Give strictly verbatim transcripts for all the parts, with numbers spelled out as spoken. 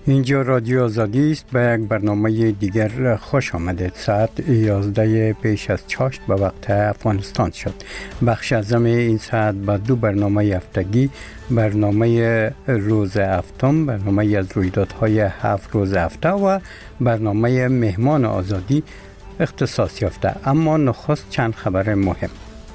اینجا رادیو آزادی است. به یک برنامه دیگر خوش آمدید. ساعت یازده پیش از چاشت به وقت افغانستان شد. بخش اعظم این ساعت با دو برنامه هفتگی، برنامه روز هفتم، برنامه از رویدادهای هفت روز هفته و برنامه مهمان آزادی اختصاص یافته. اما نخست چند خبر مهم.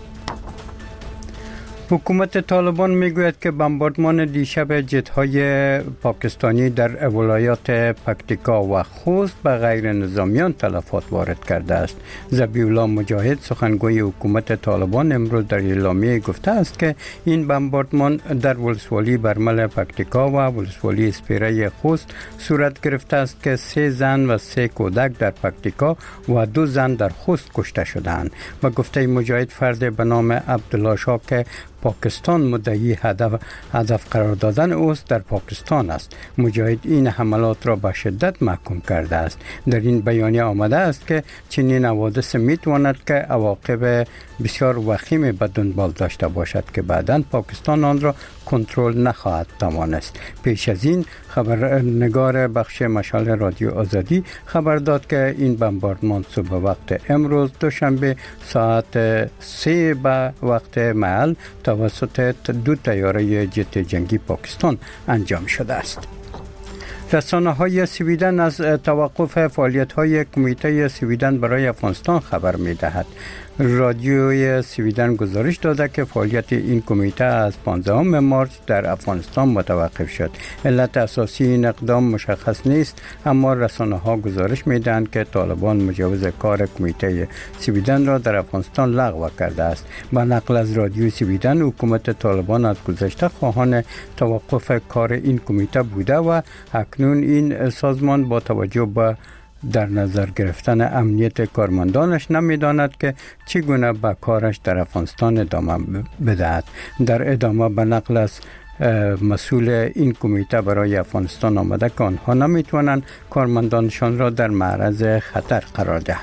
حکومت طالبان میگوید که بمباردمان دیشب جت‌های پاکستانی در ولایات پکتیکا و خوست به غیر نظامیان تلفات وارد کرده است. ذبیح الله مجاهد سخنگوی حکومت طالبان امروز در اعلامیه گفته است که این بمباردمان در ولسوالی برمل پکتیکا و ولسوالی اسپیره خوست صورت گرفته است که سه زن و سه کودک در پکتیکا و دو زن در خوست کشته شدند. و گفته مجاهد فرد به نام عبدالله شاه که پاکستان مدعی هدف هدف قرار دادن اوست در پاکستان است. مجاهد این حملات را به شدت محکوم کرده است. در این بیانیه آمده است که چنین حوادث میتواند که عواقب بسیار وخیم به دنبال داشته باشد که بعداً پاکستان آن را کنترل نخواهد توانست. پیش از این خبرنگار بخش مشال رادیو آزادی خبر داد که این بمباردمان صبح وقت امروز دوشنبه ساعت سه به وقت محل توسط دو طیاره جت جنگی پاکستان انجام شده است. رسانه های سویدن از توقف فعالیت های کمیته سویدن برای افغانستان خبر می دهد. رادیوی سویدن گزارش داده که فعالیت این کمیته از پانزدهم مارس در افغانستان متوقف شد. علت اساسی این اقدام مشخص نیست، اما رسانه ها گزارش می دهند که طالبان مجوز کار کمیته سویدن را در افغانستان لغو کرده است. با نقل از رادیو سویدن، حکومت طالبان از گذشته خواهان توقف کار این کمیته بوده و اکنون این سازمان با توجه به در نظر گرفتن امنیت کارمندانش نمی‌داند که چگونه به کارش در افغانستان ادامه بدهد. در ادامه به نقل از مسئول این کمیته برای افغانستان آمده که آنها نمی‌توانند کارمندانشان را در معرض خطر قرار دهند.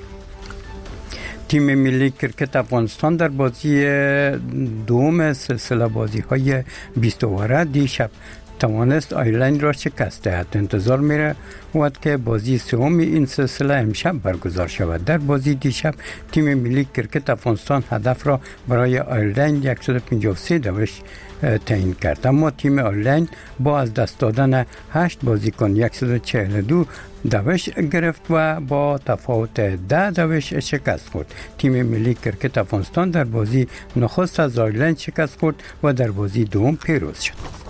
تیم ملی کرکت افغانستان در بازی دوم سلسله بازی‌های بیست اوره دیشب توانست آیرلند را شکست دهد. انتظار میره بود که بازی سوم این سلسله امشب برگزار شود. در بازی دیشب تیم ملی کرکت افغانستان هدف را برای آیرلند صد و پنجاه و سه دوش تعیین کرد، اما تیم آیرلند با از دست دادن هشت بازیکن صد و چهل و دو دوش گرفت و با تفاوت ده دوش شکست خورد. تیم ملی کرکت افغانستان در بازی نخست از آیرلند شکست خورد و در بازی دوم پیروز شد.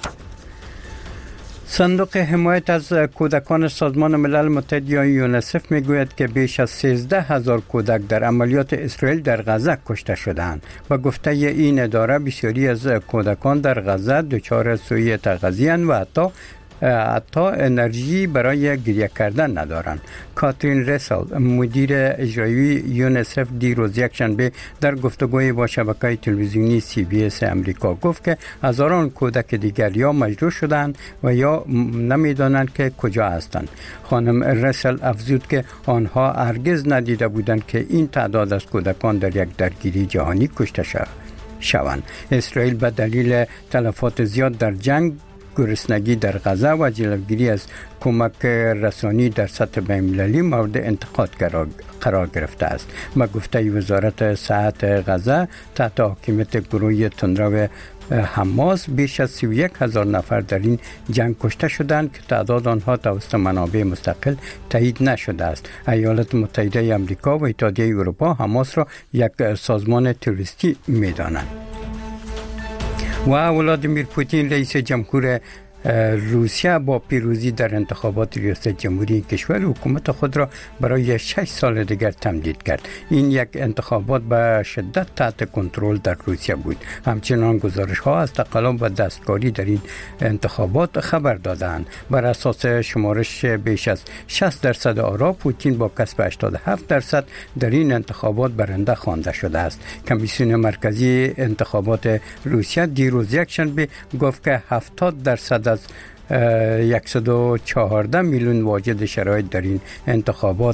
صندوق حمایت از کودکان سازمان ملل متحد یا یونیسف میگوید که بیش از سیزده هزار کودک در عملیات اسرائیل در غزه کشته شدند. و گفته این اداره بسیاری از کودکان در غزه دچار سوء تغذیه و حتی حتی انرژی برای گریه کردن ندارند. کاترین رسل مدیر اجرایی یونیسف دیروز یکشنبه در گفتگوی با شبکه تلویزیونی سی بی اس امریکا گفت که هزاران کودک دیگر یا مجروح شدند و یا نمیدانند که کجا هستند. خانم رسل افزود که آنها هرگز ندیده بودند که این تعداد از کودکان در یک درگیری جهانی کشته شوند. اسرائیل به دلیل تلفات زیاد در جنگ، گرسنگی در غزه و جلوگیری از کمک رسانی در سطح بین‌المللی مورد انتقاد قرار گرفته است. با گفته وزارت صحت غزه تحت حاکمیت گروه تندرو حماس بیش از سی و یک هزار نفر در این جنگ کشته شدند که تعداد آنها توسط منابع مستقل تایید نشده است. ایالات متحده آمریکا و اتحادیه اروپا حماس را یک سازمان تروریستی می‌دانند. و ولادیمیر پوتین رئیس جمهور روسیه با پیروزی در انتخابات ریاست جمهوری کشور حکومت خود را برای شش سال دیگر تمدید کرد. این یک انتخابات به شدت تحت کنترل در روسیه بود. همچنان گزارش ها از تقلب و دستکاری در این انتخابات خبر دادند. بر اساس شمارش بیش از شصت درصد آرا پوتین با کسب هشتاد و هفت درصد در این انتخابات برنده خوانده شده است. کمیسیون مرکزی انتخابات روسیه دیروز یکشنبه گفت که هفتاد درصد از صد و چهارده میلیون واجد شرایط در این انتخابات